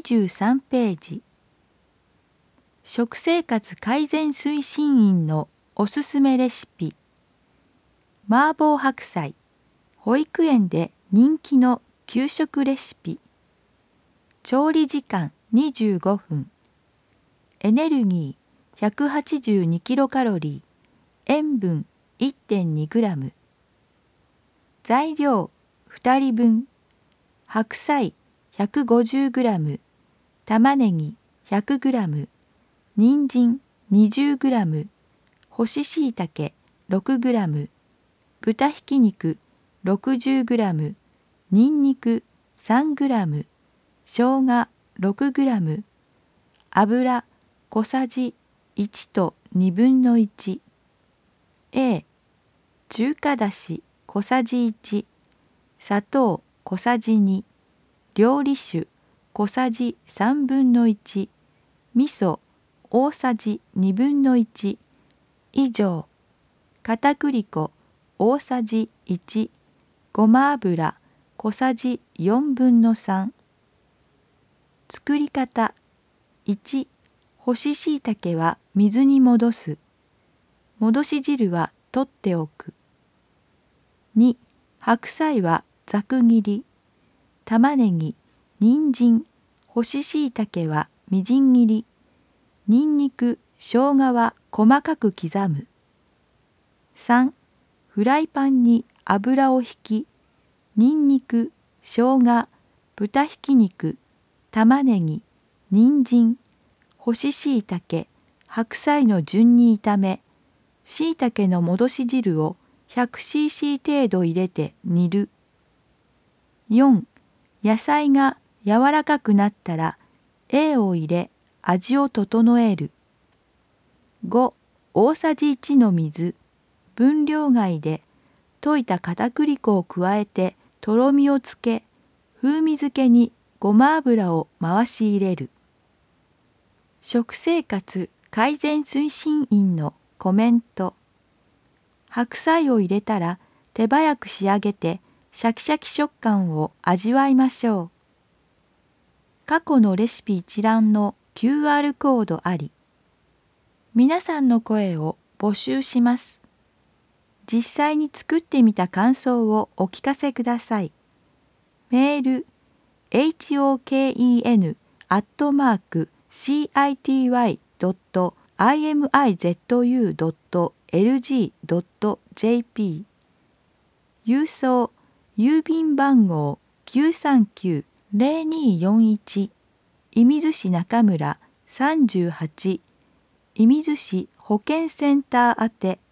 23ページ。食生活改善推進員のおすすめレシピ。麻婆白菜、保育園で人気の給食レシピ。調理時間25分。エネルギー182キロカロリー、塩分 1.2 グラム。材料2人分。白菜150グラム、玉ねぎ100グラム、人参20グラム、干し椎茸6グラム、豚ひき肉60グラム、にんにく3グラム、生姜6グラム、油小さじ1と1/2の1。A、中華だし小さじ1、砂糖小さじ2、料理酒小さじ1/3の1、味噌大さじ1/2の1、以上。片栗粉大さじ1、ごま油小さじ1/4の3。作り方。1、干し椎茸は水に戻す。戻し汁は取っておく。2、白菜はざく切り。玉ねぎ、人参、干し椎茸はみじん切り。にんにく、生姜は細かく刻む。3、フライパンに油をひき、にんにく、生姜、豚ひき肉、玉ねぎ、人参、干し椎茸、白菜の順に炒め、椎茸の戻し汁を 100cc 程度入れて煮る。4、野菜が柔らかくなったら A を入れ味を整える。5、大さじ1の水、分量外で溶いた片栗粉を加えてとろみをつけ、風味付けにごま油を回し入れる。食生活改善推進員のコメント。白菜を入れたら手早く仕上げてシャキシャキ食感を味わいましょう。過去のレシピ一覧の QR コードあり。皆さんの声を募集します。実際に作ってみた感想をお聞かせください。メール hoken@city.imizu.lg.jp 郵送郵便番号 939-0241 射水市中村38射水市保健センター宛て